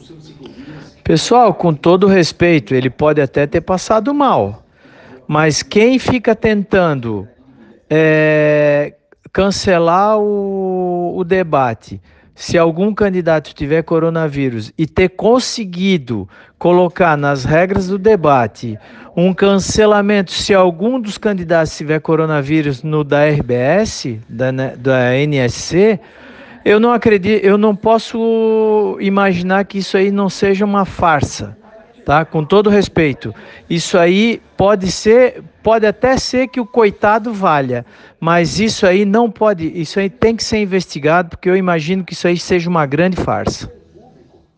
Pessoal, com todo respeito, ele pode até ter passado mal, mas quem fica tentando cancelar o debate, se algum candidato tiver coronavírus e ter conseguido colocar nas regras do debate um cancelamento se algum dos candidatos tiver coronavírus no da RBS, da NSC, eu não acredito, eu não posso imaginar que isso aí não seja uma farsa, tá? Com todo respeito. Isso aí pode ser, pode até ser que o coitado valha, mas isso aí não pode, isso aí tem que ser investigado, porque eu imagino que isso aí seja uma grande farsa.